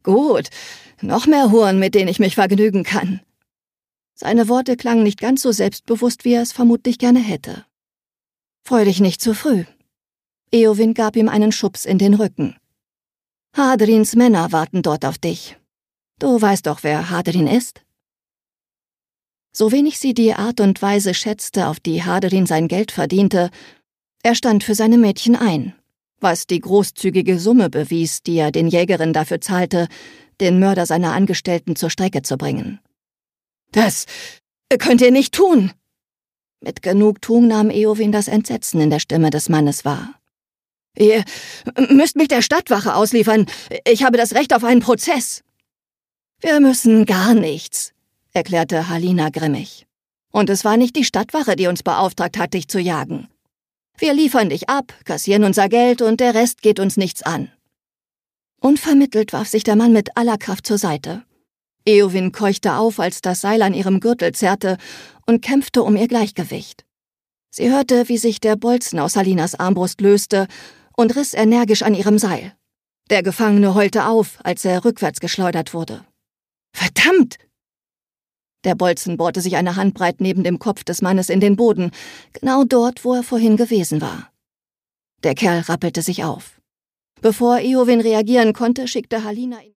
Gut, noch mehr Huren, mit denen ich mich vergnügen kann. Seine Worte klangen nicht ganz so selbstbewusst, wie er es vermutlich gerne hätte. Freu dich nicht zu früh. Éowyn gab ihm einen Schubs in den Rücken. Hadrins Männer warten dort auf dich. Du weißt doch, wer Hadrin ist? So wenig sie die Art und Weise schätzte, auf die Hadrin sein Geld verdiente, er stand für seine Mädchen ein, was die großzügige Summe bewies, die er den Jägerinnen dafür zahlte, den Mörder seiner Angestellten zur Strecke zu bringen. »Das könnt ihr nicht tun!« Mit Genugtuung nahm Éowyn das Entsetzen in der Stimme des Mannes wahr. »Ihr müsst mich der Stadtwache ausliefern. Ich habe das Recht auf einen Prozess.« »Wir müssen gar nichts«, erklärte Halina grimmig. »Und es war nicht die Stadtwache, die uns beauftragt hat, dich zu jagen. Wir liefern dich ab, kassieren unser Geld und der Rest geht uns nichts an.« Unvermittelt warf sich der Mann mit aller Kraft zur Seite. Éowyn keuchte auf, als das Seil an ihrem Gürtel zerrte und kämpfte um ihr Gleichgewicht. Sie hörte, wie sich der Bolzen aus Halinas Armbrust löste und riss energisch an ihrem Seil. Der Gefangene heulte auf, als er rückwärts geschleudert wurde. »Verdammt!« Der Bolzen bohrte sich eine Handbreit neben dem Kopf des Mannes in den Boden, genau dort, wo er vorhin gewesen war. Der Kerl rappelte sich auf. Bevor Éowyn reagieren konnte, schickte Halina ihn